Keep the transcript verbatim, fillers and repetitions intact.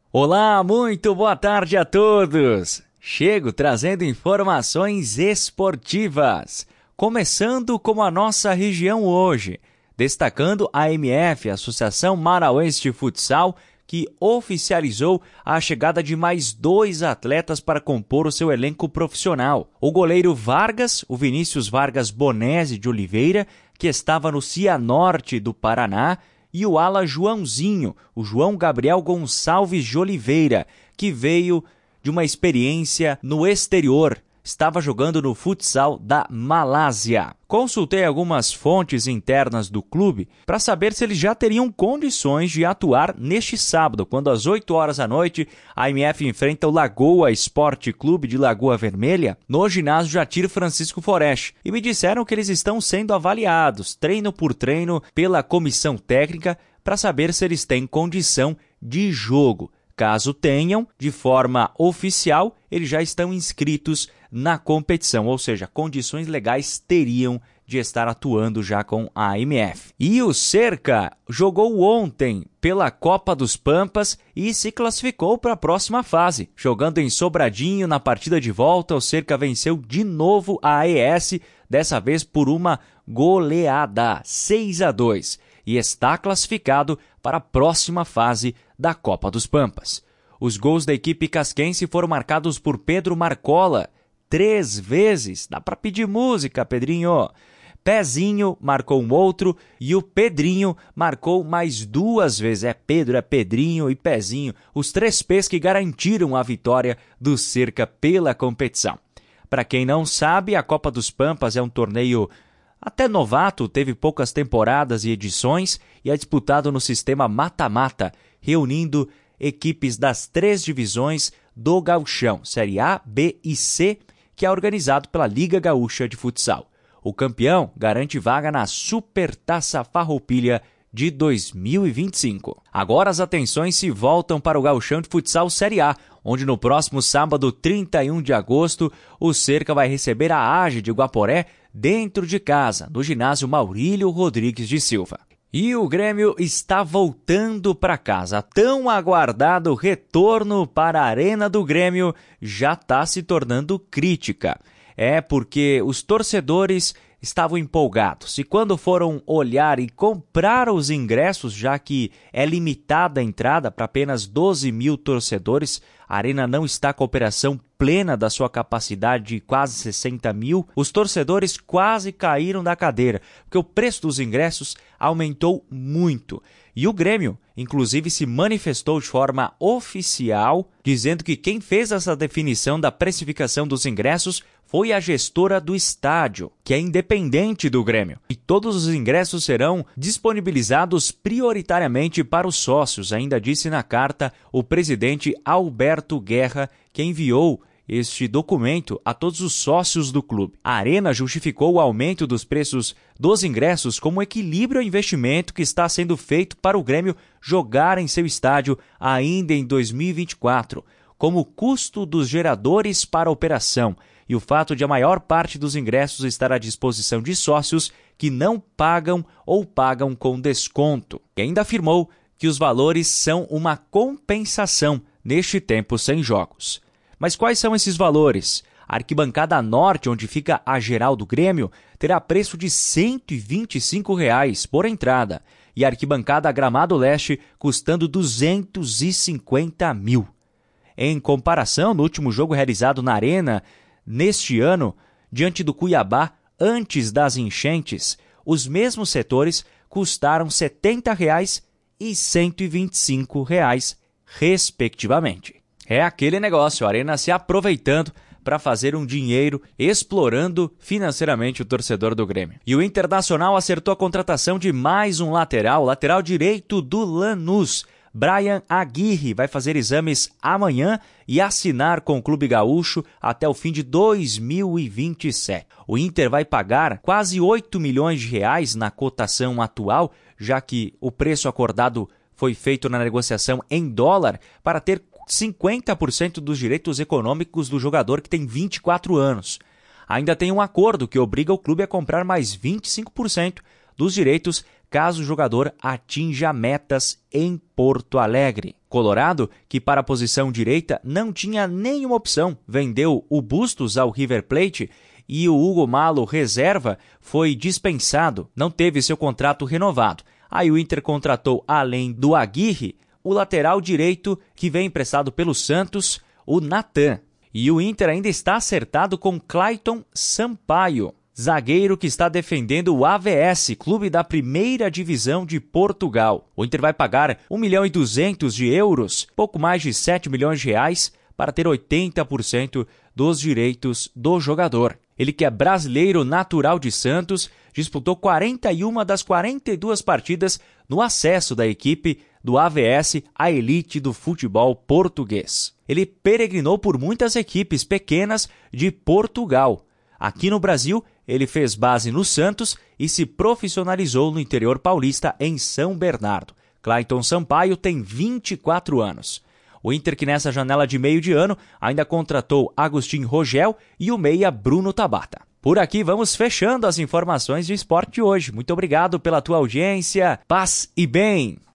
Olá, muito boa tarde a todos! Chego trazendo informações esportivas, começando com a nossa região hoje, destacando a A M F, Associação Marauense de Futsal, que oficializou a chegada de mais dois atletas para compor o seu elenco profissional. O goleiro Vargas, o Vinícius Vargas Bonese de Oliveira, que estava no Cianorte do Paraná, e o ala Joãozinho, o João Gabriel Gonçalves de Oliveira, que veio de uma experiência no exterior. Estava jogando no futsal da Malásia. Consultei algumas fontes internas do clube para saber se eles já teriam condições de atuar neste sábado, quando às oito horas da noite a A M F enfrenta o Lagoa Esporte Clube de Lagoa Vermelha no ginásio Jatir Francisco Foreste. E me disseram que eles estão sendo avaliados, treino por treino, pela comissão técnica para saber se eles têm condição de jogo. Caso tenham, de forma oficial, eles já estão inscritos na competição, ou seja, condições legais teriam de estar atuando já com a A M F. E o Cerca jogou ontem pela Copa dos Pampas e se classificou para a próxima fase. Jogando em Sobradinho na partida de volta, o Cerca venceu de novo a A E S, dessa vez por uma goleada, seis a dois. E está classificado para a próxima fase da Copa dos Pampas. Os gols da equipe casquense foram marcados por Pedro Marcola, três vezes. Dá para pedir música, Pedrinho. Pezinho marcou um outro e o Pedrinho marcou mais duas vezes. É Pedro, é Pedrinho e Pezinho, os três P's que garantiram a vitória do Cerca pela competição. Para quem não sabe, a Copa dos Pampas é um torneio até novato, teve poucas temporadas e edições e é disputado no sistema mata-mata, reunindo equipes das três divisões do Gauchão, Série A, B e C, que é organizado pela Liga Gaúcha de Futsal. O campeão garante vaga na Supertaça Farroupilha de dois mil e vinte e cinco. Agora as atenções se voltam para o Gauchão de Futsal Série A, onde no próximo sábado, trinta e um de agosto, o Cerca vai receber a Age de Guaporé dentro de casa, no ginásio Maurílio Rodrigues de Silva. E o Grêmio está voltando para casa. Tão aguardado retorno para a Arena do Grêmio já está se tornando crítica. É porque os torcedores estavam empolgados e quando foram olhar e comprar os ingressos, já que é limitada a entrada para apenas doze mil torcedores, a Arena não está com a operação plena da sua capacidade de quase sessenta mil, os torcedores quase caíram da cadeira, porque o preço dos ingressos aumentou muito. E o Grêmio, inclusive, se manifestou de forma oficial, dizendo que quem fez essa definição da precificação dos ingressos foi a gestora do estádio, que é independente do Grêmio. E todos os ingressos serão disponibilizados prioritariamente para os sócios, ainda disse na carta o presidente Alberto Guerra, que enviou este documento a todos os sócios do clube. A Arena justificou o aumento dos preços dos ingressos como equilíbrio ao investimento que está sendo feito para o Grêmio jogar em seu estádio ainda em dois mil e vinte e quatro, como o custo dos geradores para a operação e o fato de a maior parte dos ingressos estar à disposição de sócios que não pagam ou pagam com desconto. E ainda afirmou que os valores são uma compensação neste tempo sem jogos. Mas quais são esses valores? A arquibancada norte, onde fica a geral do Grêmio, terá preço de cento e vinte e cinco reais por entrada e a arquibancada Gramado Leste custando duzentos e cinquenta mil. Em comparação, no último jogo realizado na Arena, neste ano, diante do Cuiabá, antes das enchentes, os mesmos setores custaram setenta reais e cento e vinte e cinco reais, respectivamente. É aquele negócio, a Arena se aproveitando para fazer um dinheiro, explorando financeiramente o torcedor do Grêmio. E o Internacional acertou a contratação de mais um lateral, lateral direito do Lanús. Brian Aguirre vai fazer exames amanhã e assinar com o Clube Gaúcho até o fim de dois mil e vinte e sete. O Inter vai pagar quase oito milhões de reais na cotação atual, já que o preço acordado foi feito na negociação em dólar para ter cinquenta por cento dos direitos econômicos do jogador que tem vinte e quatro anos. Ainda tem um acordo que obriga o clube a comprar mais vinte e cinco por cento dos direitos caso o jogador atinja metas em Porto Alegre. Colorado, que para a posição direita não tinha nenhuma opção, vendeu o Bustos ao River Plate e o Hugo Malo, reserva, foi dispensado, não teve seu contrato renovado. Aí o Inter contratou, além do Aguirre, o lateral direito que vem emprestado pelo Santos, o Natan. E o Inter ainda está acertado com Clayton Sampaio, zagueiro que está defendendo o A V S, clube da primeira divisão de Portugal. O Inter vai pagar um milhão e duzentos de euros, pouco mais de sete milhões de reais, para ter oitenta por cento dos direitos do jogador. Ele, que é brasileiro natural de Santos, disputou quarenta e uma das quarenta e duas partidas no acesso da equipe do A V S à elite do futebol português. Ele peregrinou por muitas equipes pequenas de Portugal. Aqui no Brasil, ele fez base no Santos e se profissionalizou no interior paulista em São Bernardo. Clayton Sampaio tem vinte e quatro anos. O Inter, que nessa janela de meio de ano ainda contratou Agustin Rogel e o meia Bruno Tabata. Por aqui vamos fechando as informações de esporte de hoje. Muito obrigado pela tua audiência. Paz e bem!